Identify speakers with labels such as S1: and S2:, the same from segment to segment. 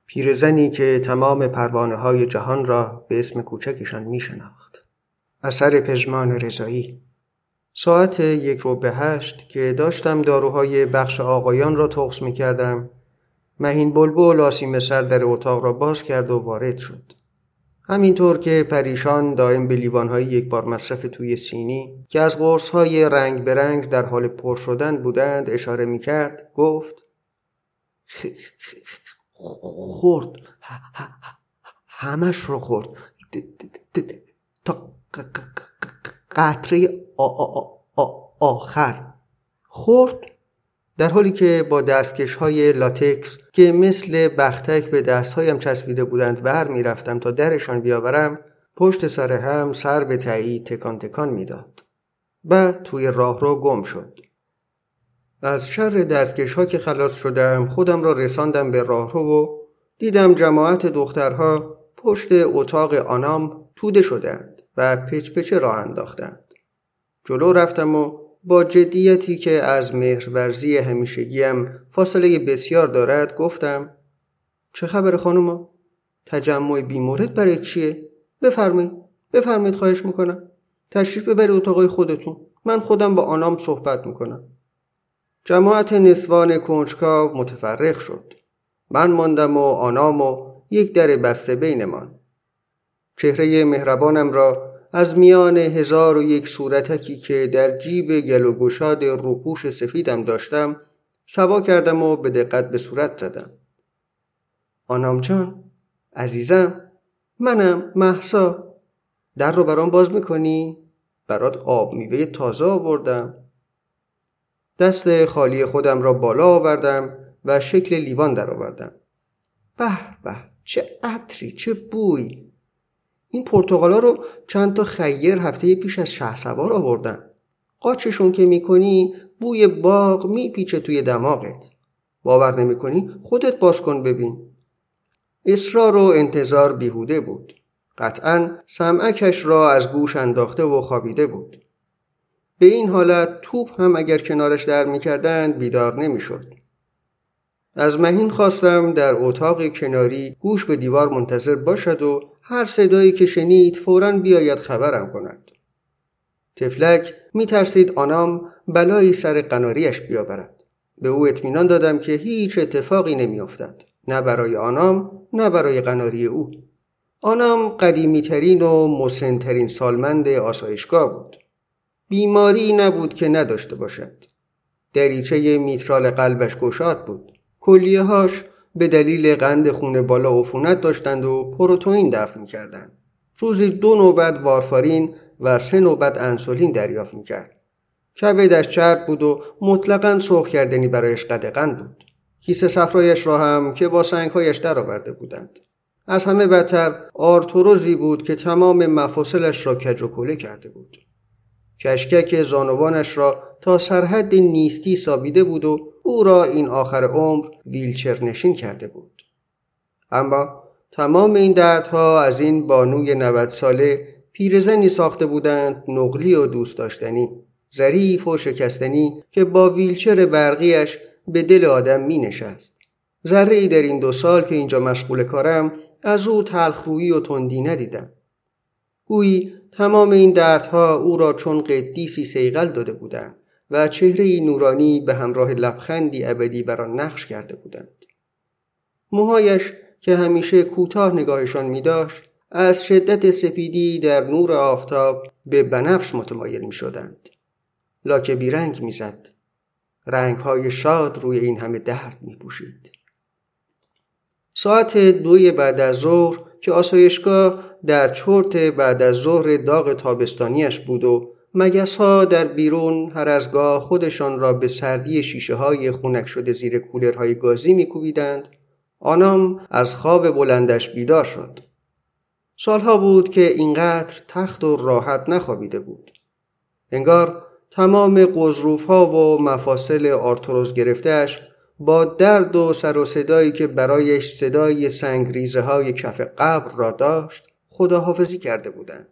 S1: پیرزنی که تمام پروانه‌های جهان را به اسم کوچکشان می‌شناخت. اثر پژمان رضایی. ساعت 7:45 که داشتم داروهای بخش آقایان را تقص می‌کردم، مهین بلبل آسیم سر در اتاق را باز کرد و وارد شد. همینطور که پریشان دائم به لیوان‌های یک بار مصرف توی سینی که از قرص‌های رنگ به رنگ در حال پر شدن بودند اشاره می‌کرد، گفت: خورد، همش رو خورد، تا قطره آخر خورد. در حالی که با دستکش‌های لاتکس که مثل بختک به دستهایم چسبیده بودند بر می‌رفتم تا درشان بیاورم، پشت سر هم سر به تایید تکان تکان می‌داد. بعد توی راهرو گم شد. از شر دستکش‌ها که خلاص شدم، خودم را رساندم به راهرو و دیدم جماعت دخترها پشت اتاق آنام توده شدند و پچ پچ راه انداختند. جلو رفتم و با جدیتی که از مهرورزی همیشگیم فاصله بسیار دارد گفتم: چه خبر خانوما؟ تجمع بیمورد برای چیه؟ بفرمایید خواهش میکنم. تشریف ببرید اتاقای خودتون. من خودم با آنام صحبت میکنم. جماعت نسوان کنجکاو متفرق شد. من ماندم و آنام و یک در بسته بینمان. چهره مهربانم را از میان 1001 صورتکی که در جیب گل و گشاد روپوش سفیدم داشتم سوا کردم و به دقت به صورت زدم. آنام جان، عزیزم، منم مهسا. در رو برام باز میکنی؟ برات آب میوه تازه آوردم. دست خالی خودم را بالا آوردم و شکل لیوان در آوردم. به به، چه عطری، چه بوی! این پرتقالا رو چند تا خیر هفته پیش از شهسوار آوردن. قاچشون که میکنی بوی باغ میپیچه توی دماغت. باور نمیکنی؟ خودت باز کن ببین. اصرار و انتظار بیهوده بود. قطعاً سمعکش را از گوش انداخته و خوابیده بود. به این حالت توپ هم اگر کنارش در میکردند بیدار نمیشد. از مهین خواستم در اتاق کناری گوش به دیوار منتظر باشد و هر صدایی که شنید فوراً بیاید خبرم کند. تفلک میترسید آنام بلایی سر قناریش بیاورد. به او اطمینان دادم که هیچ اتفاقی نمیافتد، نه برای آنام نه برای قناری او. آنام قدیمی‌ترین و مسن‌ترین سالمند آسایشگاه بود. بیماری نبود که نداشته باشد. دریچه میترال قلبش گشاد بود. کلیه‌هاش به دلیل قند خون بالا عفونت داشتند و پروتئین دفع می‌کردند. روزی 2 نوبت وارفارین و 3 نوبت انسولین دریافت می‌کرد. کبدش چرب بود و مطلقاً سرخ کردنی برایش قدغن بود. کیسه صفرایش را هم که با سنگ‌هایش درآورده بودند. از همه بدتر آرتروزی بود که تمام مفاصلش را کج و کوله کرده بود. کشکک زانوانش را تا سرحد نیستی سابیده بود و او را این آخر عمر ویلچر نشین کرده بود. اما تمام این دردها از این بانوی 90 ساله پیرزنی ساخته بودند نقلی و دوست داشتنی، ظریف و شکستنی که با ویلچر برقیش به دل آدم می نشست. ذره‌ای در این 2 سال که اینجا مشغول کارم از او تلخرویی و تندی ندیدم. گویی تمام این دردها او را چون قدیسی صیقل داده بودند و چهره‌ای نورانی به همراه لبخندی ابدی بر آن نقش کرده بودند. موهایش که همیشه کوتاه نگاهشان می‌داشت، از شدت سپیدی در نور آفتاب به بنفش متمایل می‌شدند. لاک بیرنگ می‌زد. رنگ‌های شاد روی این همه درد می‌پوشید. ساعت 2 بعد از ظهر که آسایشگاه در چرت بعد از ظهر داغ تابستانیش بود و مگس‌ها در بیرون هر از گاه خودشان را به سردی شیشه‌های خنک شده زیر کولرهای گازی می‌کوبیدند، آنام از خواب بلندش بیدار شد. سالها بود که اینقدر تخت و راحت نخوابیده بود. انگار تمام غضروف‌ها و مفاصل آرتروز گرفته‌اش با درد و سر و صدایی که برایش صدای سنگریزه‌های کف قبر را داشت خداحافظی کرده بودند.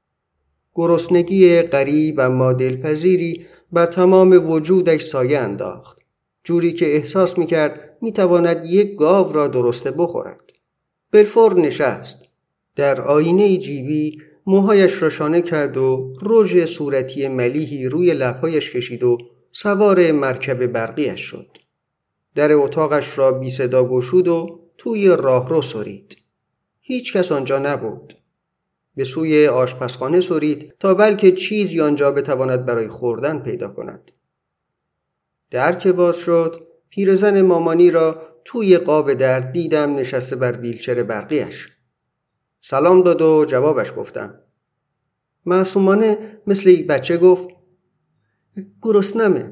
S1: گرسنگی غریب اما دلپذیری بر تمام وجودش سایه انداخت، جوری که احساس می‌کرد میتواند یک گاو را درسته بخورد. بلفور نشست. در آینه جیبی موهایش را شانه کرد و رژ صورتی ملیحی روی لبهایش کشید و سوار مرکب برقیش شد. در اتاقش را بی صدا گشود و توی راهرو سرید. هیچ کس آنجا نبود. به سوی آشپزخانه سرید تا بلکه چیزی آنجا بتواند برای خوردن پیدا کند. در که باز شد، پیرزن مامانی را توی قاب در دیدم نشسته بر ویلچر برقیش. سلام داد و جوابش گفتم. معصومانه مثل یک بچه گفت گرسنمه.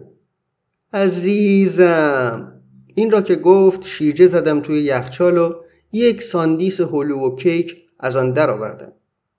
S1: عزیزم. این را که گفت شیرجه زدم توی یخچال و یک ساندیس هلو و کیک از آن در آوردم.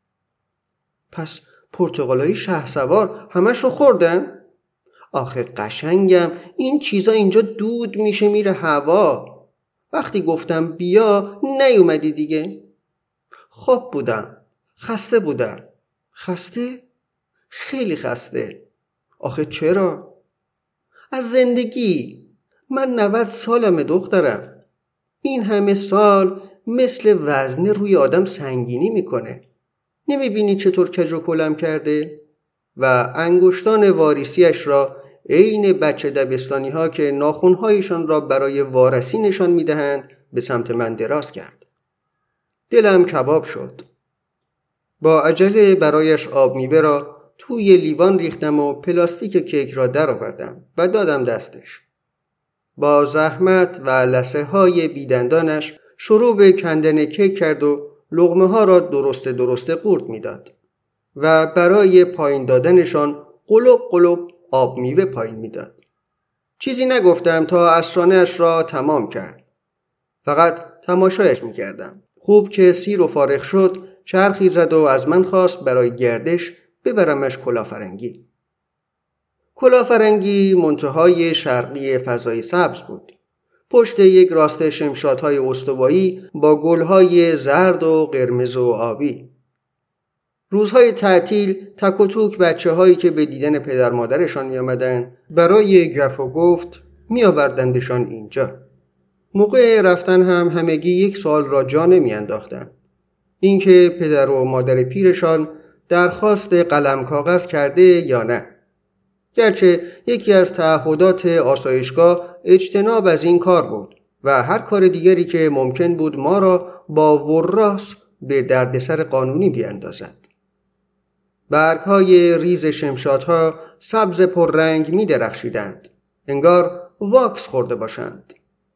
S1: پس پرتقالایی شهسوار همش رو خوردن؟ آخه قشنگم، این چیزا اینجا دود میشه میره هوا. وقتی گفتم بیا نیومدی دیگه. خواب بودم، خسته بودم. خسته؟ خیلی خسته. آخه چرا؟ از زندگی. من 90 سالمه دخترم. این همه سال مثل وزنه روی آدم سنگینی میکنه. نمیبینی چطور کج و کلم کرده؟ و انگشتان واریسیش را عین بچه دبستانی ها که ناخنهایشان را برای وارسی نشان میدهند به سمت من دراز کرد. دلم کباب شد. با عجله برایش آب میوه را توی لیوان ریختم و پلاستیک کیک را در آوردم و دادم دستش. با زحمت و لثه های بیدندانش شروع به کندن کیک کرد و لقمه ها را درسته قورت میداد و برای پایین دادنشان قلوب قلوب آب میوه پایین میداد. چیزی نگفتم تا عصرانه‌اش را تمام کرد. فقط تماشایش میکردم. خوب که سیر و فارغ شد چرخی زد و از من خواست برای گردش ببرمش کلافرنگی. کلافرنگی منتهای شرقی فضای سبز بود. پشت یک راسته شمشادهای استوایی با گلهای زرد و قرمز و آبی. روزهای تعطیل تک و توک بچه هایی که به دیدن پدر مادرشان می آمدن برای گپ و گفت می آوردندشان اینجا. موقع رفتن هم همگی یک سوال را جا نمی انداختن. اینکه پدر و مادر پیرشان درخواست قلم کاغذ کرده یا نه. گرچه یکی از تعهدات آسایشگاه اجتناب از این کار بود و هر کار دیگری که ممکن بود ما را با وراث به دردسر قانونی بیاندازد. برگ‌های ریز شمشادها سبز پررنگ می درخشیدند. انگار واکس خورده باشند.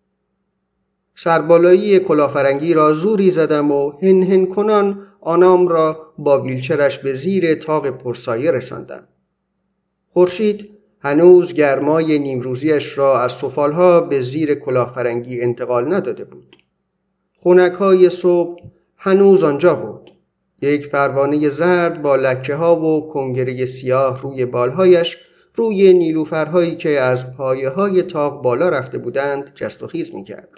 S1: سربالایی کلافرنگی را زوری زدم و هن کنان آنام را با ویلچرش به زیر طاق پرسایه رساندم. خورشید هنوز گرمای نیمروزیش را از سفالها به زیر کلافرنگی انتقال نداده بود. خنک‌های صبح هنوز آنجا بود. یک پروانه زرد با لکه ها و کنگره سیاه روی بالهایش روی نیلوفرهایی که از پایه های طاق بالا رفته بودند جست و خیز می کرد.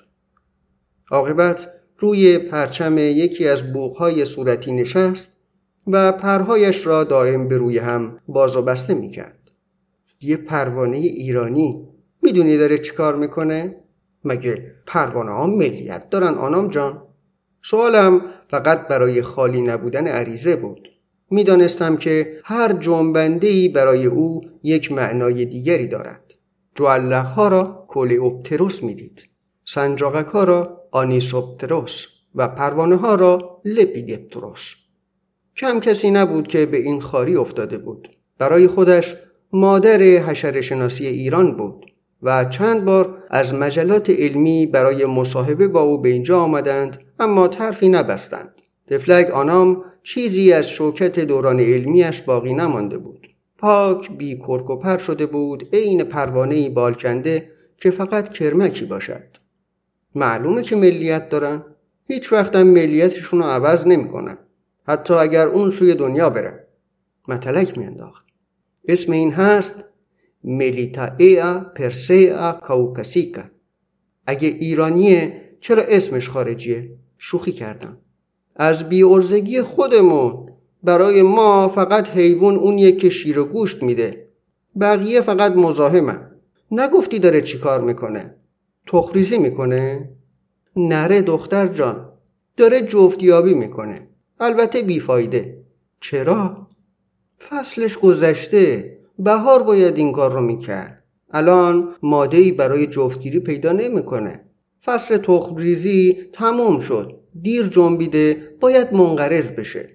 S1: عاقبت روی پرچم یکی از بوقهای صورتی نشست و پرهایش را دائم به روی هم باز و بسته می کرد. یه پروانه ایرانی میدونی داره چی کار میکنه؟ مگه پروانه ها ملیت دارن آنام جان؟ سوالم فقط برای خالی نبودن عریضه بود. میدانستم که هر جنبنده‌ای برای او یک معنای دیگری دارد. جوالق‌ها را کولیوپتروس میدید، سنجاقک‌ها را آنیسوپتروس و پروانه ها را لپیدپتروس. کم کسی نبود که به این خاری افتاده بود. برای خودش مادر حشره شناسی ایران بود و چند بار از مجلات علمی برای مصاحبه با او به اینجا آمدند اما طرفی نبستند. تفلک آنام چیزی از شوکت دوران علمیش باقی نمانده بود. پاک بی کرک و پر شده بود، عین پروانه‌ای بالکنده که فقط کرمکی باشد. معلومه که ملیت دارن. هیچ وقت هم ملیتشون رو عوض نمی کنن. حتی اگر اون سوی دنیا برن. متلک می انداخت. اسم این هست ملیتائیا پرسیا کاوکاسیکا. اگه ایرانیه چرا اسمش خارجیه؟ شوخی کردم. از بی‌عرضگی خودمون. برای ما فقط حیوان اونیه که شیر و گوشت میده. بقیه فقط مزاحمن. نگفتی داره چی کار میکنه؟ تخم‌ریزی میکنه؟ نره دختر جان، داره جفتیابی میکنه، البته بیفایده. چرا؟ فصلش گذشته، بهار باید این کار رو میکرد. الان ماده‌ای برای جفتگیری پیدا نمیکنه. فصل تخم‌ریزی تموم شد، دیر جنبیده، باید منقرض بشه.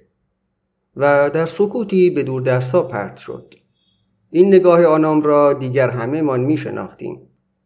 S1: و در سکوتی به دور دستا پرت شد. این نگاه آنام را دیگر همه من میشناختیم.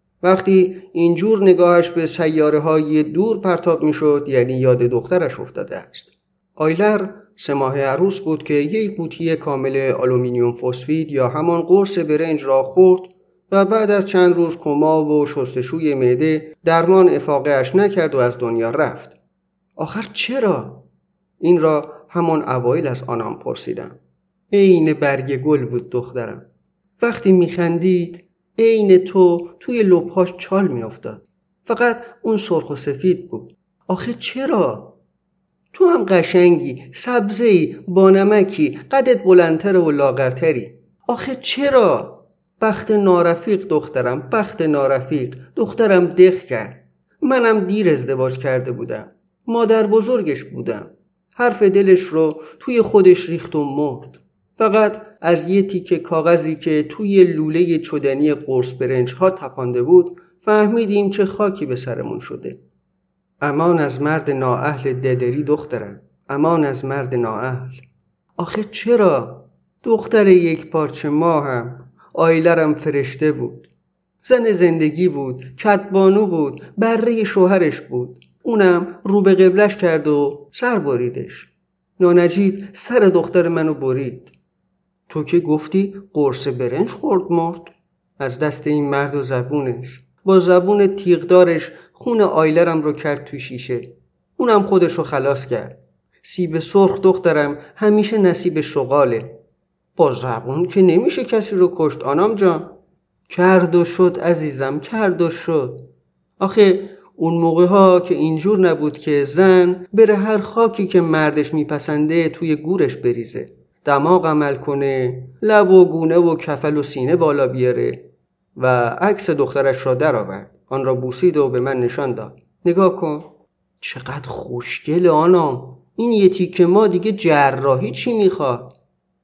S1: وقتی اینجور نگاهش به سیاره های دور پرتاب میشد، یعنی یاد دخترش افتاده است. آیلر 3 ماه عروس بود که یک قوطی کامل آلومینیوم فسفید یا همان قرص برنج را خورد و بعد از چند روز کما و شستشوی معده درمان افاقه‌اش نکرد و از دنیا رفت. آخر چرا؟ این را همان اوایل از آنام پرسیدم. عین برگ گل بود دخترم. وقتی میخندید عین تو توی لب‌هاش چال میافتاد. فقط اون سرخ و سفید بود. آخه چرا؟ تو هم قشنگی، سبزه‌ای، با نمکی، قدت بلندتر و لاغرتری. آخه چرا؟ بخت نارفیق دخترم، بخت نارفیق. دخترم دق کرد. منم دیر ازدواج کرده بودم. مادر بزرگش بودم. حرف دلش رو توی خودش ریخت و مرد. فقط از یه تیکه کاغذی که توی لوله چدنی قرص برنج ها تپانده بود فهمیدیم چه خاکی به سرمون شده. امان از مرد نااهل ددری دخترم، امان از مرد نااهل. آخه چرا؟ دختر یک پارچه ماهم، آیلرم فرشته بود، زن زندگی بود، کدبانو بود، بره شوهرش بود. اونم رو به قبلش کرد و سر بریدش. نانجیب سر دختر منو برید. تو که گفتی قرص برنج خورد مرد؟ از دست این مرد و زبونش، با زبون تیغدارش خون آیلرم رو کرد تو شیشه. اونم خودش رو خلاص کرد. سیب سرخ دخترم همیشه نصیب شغاله. با زبون که نمیشه کسی رو کشت آنام جان. کرد و شد عزیزم، کرد و شد. آخه اون موقع ها که اینجور نبود که زن بره هر خاکی که مردش میپسنده توی گورش بریزه، دماغ عمل کنه، لب و گونه و کفل و سینه بالا بیاره. و عکس دخترش را در آورد، آن را بوسید و به من نشان داد. نگاه کن چقدر خوشگل آنام. این یه تیکه ما دیگه جراحی چی میخواد؟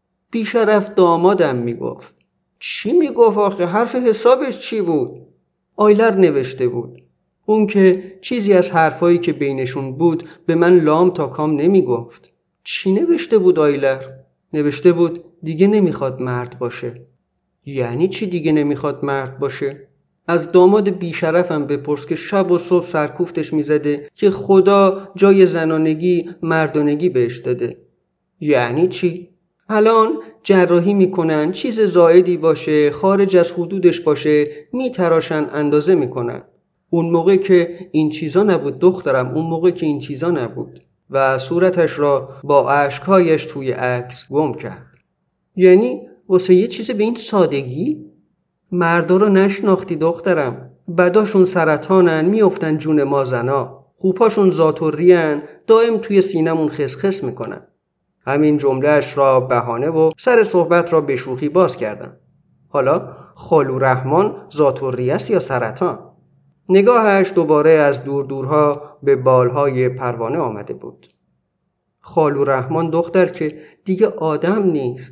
S1: بیشرف دامادم میگفت. چی میگفت آخه؟ حرف حسابش چی بود؟ آیلر نوشته بود. اون که چیزی از حرفایی که بینشون بود به من لام تا کام نمیگفت. چی نوشته بود آیلر؟ نوشته بود دیگه نمیخواد مرد باشه. یعنی چی دیگه نمیخواد مرد باشه؟ از داماد بیشرفم بپرس که شب و صبح سرکوفتش میزده که خدا جای زنانگی مردانگی بهش داده. یعنی چی؟ الان جراحی میکنن، چیز زائدی باشه، خارج از حدودش باشه، میتراشن، اندازه میکنن. اون موقع که این چیزا نبود دخترم، اون موقع که این چیزا نبود. و صورتش را با اشکهایش توی عکس گم کرد. یعنی واسه یه چیز به این سادگی؟ مردا رو نشناختی دخترم. بداشون سرطانن، میافتن جون ما زنا. خوباشون ذات‌الریان، دائم توی سینمون خسخس میکنن. همین جملهش را بهانه و سر صحبت را به شوخی باز کردم. حالا خالو رحمان ذات‌الریه است یا سرطان؟ نگاهش دوباره از دور دورها به بالهای پروانه آمده بود. خالو رحمان دختر که دیگه آدم نیست.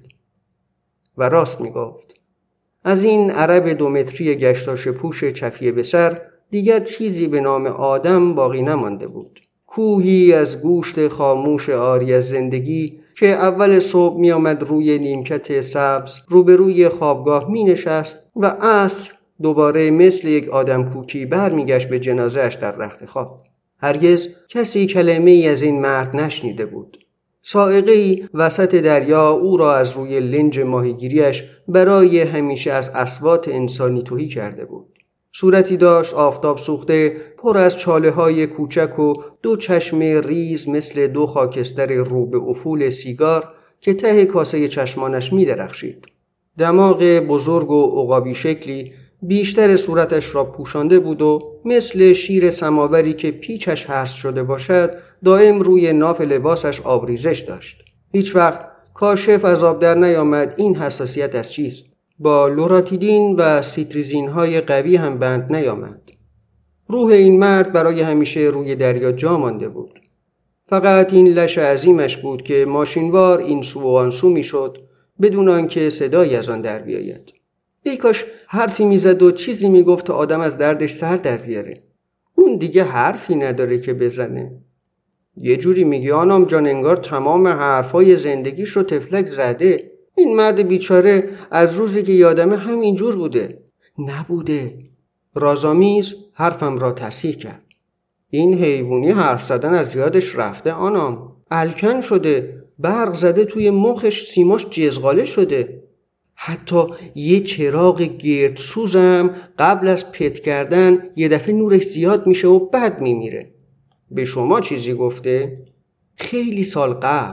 S1: و راست میگفت. از این عرب 2 متری گشتاش پوش چفیه به سر دیگر چیزی به نام آدم باقی نمانده بود. کوهی از گوشت خاموش عاری از زندگی که اول صبح می آمد روی نیمکت سبز روبروی خوابگاه می نشست و عصر دوباره مثل یک آدم کوکی برمیگشت به جنازه‌اش در رخت خواب. هرگز کسی کلمه ای از این مرد نشنیده بود. سائقه‌ای وسط دریا او را از روی لنج ماهیگیریش برای همیشه از اصوات انسانی تهی کرده بود. صورتی داشت آفتاب سوخته، پر از چاله‌های کوچک و 2 چشم ریز مثل 2 خاکستر رو به افول سیگار که ته کاسه چشمانش می درخشید. دماغ بزرگ و عقابی شکلی بیشتر صورتش را پوشانده بود و مثل شیر سماوری که پیچش هرس شده باشد دائم روی ناف لباسش آبریزش داشت. هیچ وقت کاشف از آب در نیامد این حساسیت از چیست. با لوراتیدین و سیتریزین های قوی هم بند نیامد. روح این مرد برای همیشه روی دریا جا مانده بود. فقط این لش عظیمش بود که ماشینوار این سو و آن سو میشد بدون آنکه صدایی از آن در بیاید. ای کاش حرفی میزد و چیزی میگفت تا آدم از دردش سر در بیاره. اون دیگه حرفی نداره که بزنه. یه جوری میگی آنام جان انگار تمام حرفای زندگیش رو تفلک زده. این مرد بیچاره از روزی که یادمه همینجور بوده. نبوده. رازآمیز حرفم را تصحیح کرد. این حیوانی حرف زدن از یادش رفته آنام. الکن شده، برق زده توی مخش، سیماش جزغاله شده. حتی یه چراغ گردسوزم قبل از پت کردن یه دفعه نورش زیاد میشه و بعد میمیره. به شما چیزی گفته؟ خیلی سال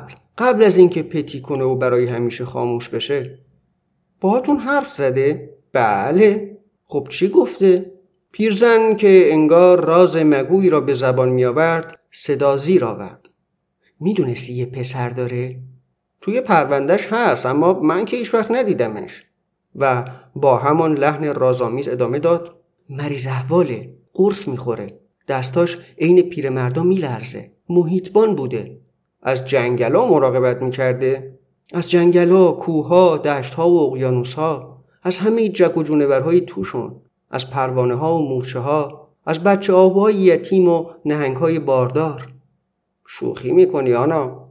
S1: قبل از اینکه پتی کنه و برای همیشه خاموش بشه. باهاتون حرف زده؟ بله. خب چی گفته؟ پیرزن که انگار راز مگوی را به زبان می آورد صدا زیر آورد. میدونستی یه پسر داره؟ توی پروندهش هست اما من که هیچ وقت ندیدمش. و با همان لحن رازآمیز ادامه داد: مریض احواله، قرص میخوره، دستاش عین پیرمردا میلرزه، محیطبان بوده. از جنگلا مراقبت میکرده؟ از جنگلا، کوهها، دشتها و اقیانوسها، از همه جک و جونورهای توشون، از پروانه ها و مورچه ها، از بچه آهوهای یتیم و نهنگ های باردار. شوخی میکنی آنا؟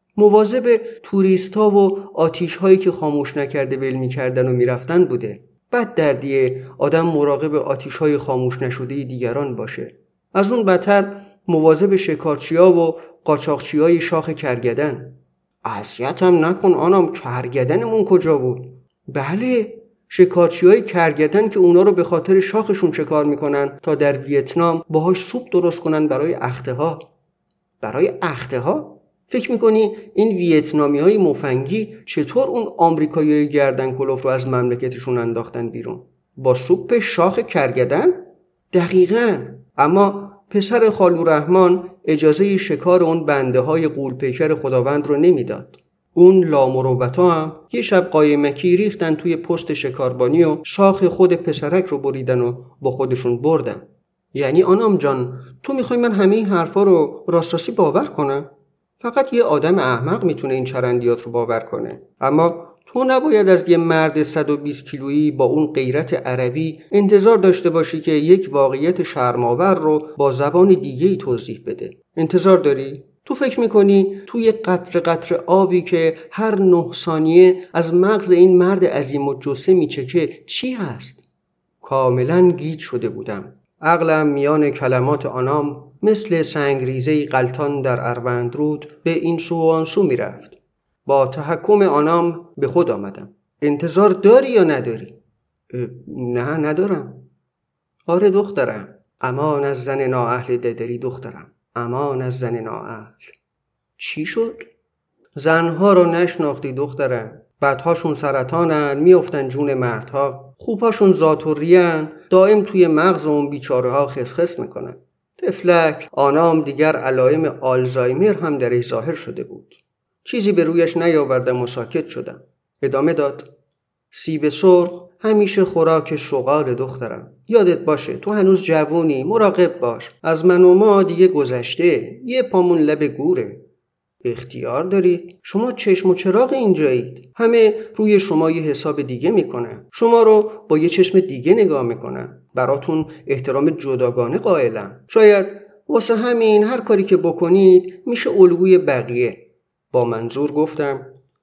S1: مواظب توریستا و آتیش هایی که خاموش نکرده ول میکردن و میرفتن بوده. بد دردیه آدم مراقب آتیش های خاموش نشده دیگران باشه. از اون بدتر مواظب شکارچیا و قاچاقچی های شاخ کرگدن. اذیت هم نکن آنام، کرگدنمون کجا بود؟ بله، شکارچی های کرگدن که اونا رو به خاطر شاخشون شکار میکنن تا در ویتنام باهاش سوپ درست کنن برای اخته ها. برای اخته ها؟ فکر میکنی این ویتنامی های مفنگی چطور اون آمریکایی گردن کلوف رو از مملکتشون انداختن بیرون؟ با سوپ شاخ کرگدن؟ دقیقاً. اما پسر خالو رحمان اجازه شکار اون بنده های غول پیکر خداوند رو نمیداد. اون لامروتا هم یه شب قایمکی ریختن توی پست شکاربانی و شاخ خود پسرک رو بریدن و با خودشون بردن. یعنی آنام جان تو میخوای من همه این حرفا رو راست باور کنم؟ فقط یه آدم احمق میتونه این چرندیات رو باور کنه. اما تو نباید از یه مرد 120 کیلویی با اون غیرت عربی انتظار داشته باشی که یک واقعیت شرم‌آور رو با زبان دیگه‌ای توضیح بده. انتظار داری؟ تو فکر میکنی توی قطره قطره آبی که هر 9 ثانیه از مغز این مرد عظیم الجثه میچکه چی هست؟ کاملا گیج شده بودم. عقلم میان کلمات آنام مثل سنگریزه‌ای غلتان در اروندرود به این سو و آن سو میرفت. با تحکم آنام به خود آمدم. انتظار داری یا نداری؟ نه ندارم. آره دخترم، امان از زن نااهل ددری دخترم، امان از زن نااهل. چی شد؟ زنها رو نشناختی دخترم. بدهاشون سرطانن، میافتن جون مردها. خوبهاشون ذات‌الریه‌ن، دائم توی مغز اون بیچاره ها خسخس میکنن. تفلک آنام دیگر علائم آلزایمر هم درش ظاهر شده بود. چیزی به رویش نیاوردم و ساکت شدم. ادامه داد: سیب سرخ همیشه خوراک شغال دخترم. یادت باشه تو هنوز جوونی، مراقب باش. از من و ما دیگه گذشته، یه پامون لب گوره. اختیار داری؟ شما چشم و چراغ اینجایید. همه روی شما یه حساب دیگه میکنن. شما رو با یه چشم دیگه نگاه میکنن. براتون احترام جداگانه قائلن. شاید واسه همین هر کاری که بکنید میشه الگوی بقیه. با منظور گفتم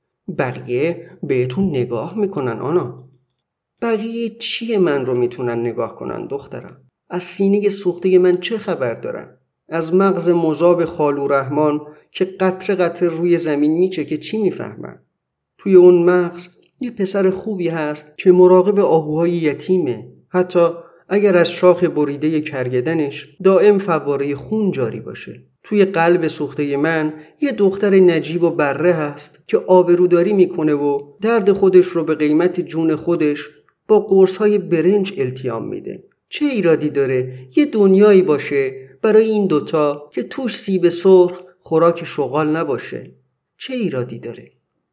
S1: بقیه بهتون نگاه میکنن آنا. بقیه چیه من رو میتونن نگاه کنن دخترم؟ از سینه سوخته من چه خبر دارن؟ از مغز مذاب خالو رحمان که قطره قطره روی زمین میچکه چی میفهمن؟ توی اون مغز یه پسر خوبی هست که مراقب آهوهای یتیمه. حتی اگر از شاخ بریده کرگدنش دائم فواره خون جاری باشه. توی قلب سوخته من یه دختر نجیب و بره هست که آبروداری میکنه و درد خودش رو به قیمت جون خودش با قرص‌های برنج التیام میده. چه ایرادی داره یه دنیایی باشه برای این دوتا که توش سیب سرخ خوراک شغال نباشه؟ چه ایرادی داره؟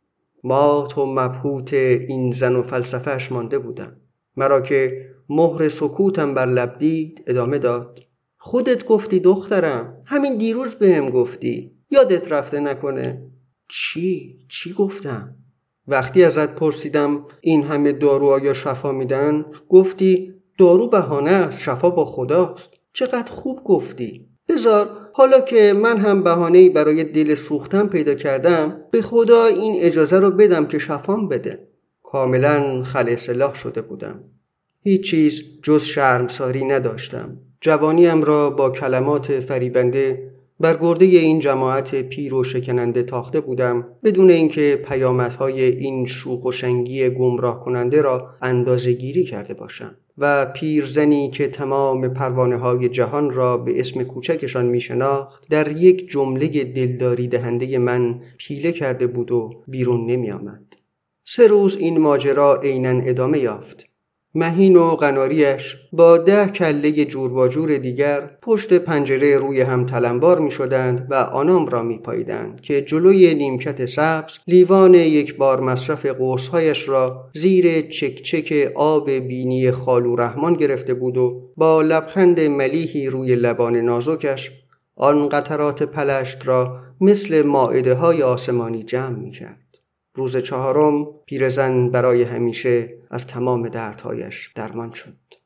S1: مات و مبهوت این زن و فلسفهش مانده بودم. مرا که مهر سکوتم بر لب دید ادامه داد: خودت گفتی دخترم، همین دیروز بهم گفتی، یادت رفته نکنه؟ چی گفتم؟ وقتی ازت پرسیدم این همه دارو آیا شفا میدن، گفتی دارو بهانه است، شفا با خداست. چقدر خوب گفتی. بذار حالا که من هم بهانه‌ای برای دل سوختن پیدا کردم، به خدا این اجازه رو بدم که شفام بده. کاملا خلع شده بودم. هیچ چیز جز شرمساری نداشتم. جوانیم را با کلمات فریبنده بر گرده این جماعت پیر و شکننده تاخته بودم، بدون اینکه پیامدهای این شوخ و شنگی گمراه کننده را اندازه گیری کرده باشم. و پیرزنی که تمام پروانه‌های جهان را به اسم کوچکشان می شناخت، در یک جمله دلداری دهنده من پیله کرده بود و بیرون نمی آمد. 3 روز این ماجرا عیناً ادامه یافت. مهین و قناریش با 10 کله جور و جور دیگر پشت پنجره روی هم تلمبار می شدند و آنام را می پاییدند که جلوی نیمکت سبز لیوان یک بار مصرف قرصهایش را زیر چکچک آب بینی خالو رحمان گرفته بود و با لبخند ملیحی روی لبان نازکش آن قطرات پلشت را مثل مائده های آسمانی جمع می کرد. روز 4 پیرزن برای همیشه از تمام دردهایش درمان شد.